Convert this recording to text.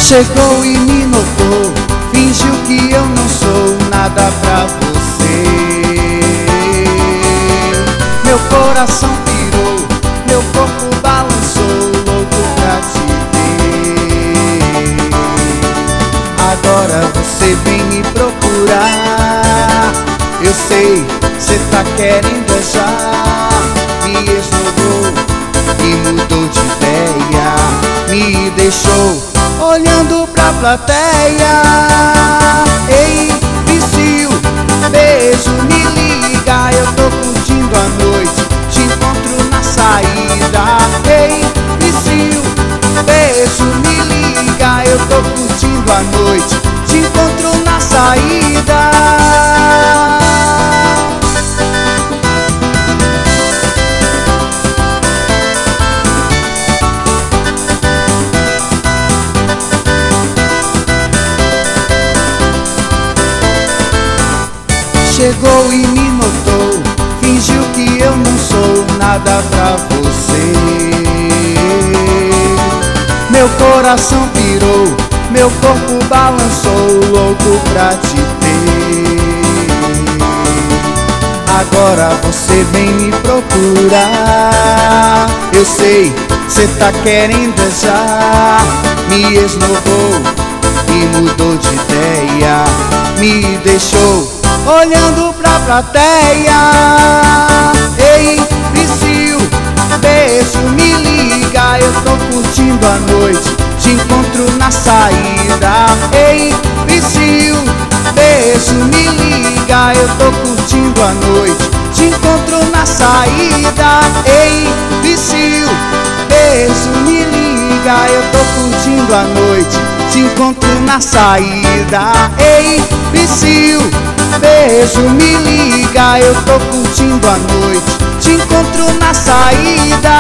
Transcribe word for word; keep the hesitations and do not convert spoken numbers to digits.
Chegou e me notou, fingiu que eu não sou nada pra você. Meu coração pirou, meu corpo balançou, louco pra te ver. Agora você vem me procurar, eu sei, cê tá querendo é já. Me esnobou e mudou de ideia, me deixou olhando pra plateia. Ei, vicio, beijo, me liga, eu tô curtindo a noite, te encontro na saída. Ei, vicio, beijo, me liga, eu tô curtindo a noite, te encontro na saída. Chegou e me notou, fingiu que eu não sou nada pra você. Meu coração pirou, meu corpo balançou, louco pra te ter. Agora você vem me procurar, eu sei, cê tá querendo é já. Me esnobou e mudou de ideia, me deixou olhando pra plateia. Ei, vicio, beijo, me liga, eu tô curtindo a noite, te encontro na saída. Ei, vicio, beijo, me liga, eu tô curtindo a noite, te encontro na saída. Ei, vicio, beijo, me liga, eu tô curtindo a noite, te encontro na saída. Ei, vicio, beijo, me liga, eu tô curtindo a noite, te encontro na saída.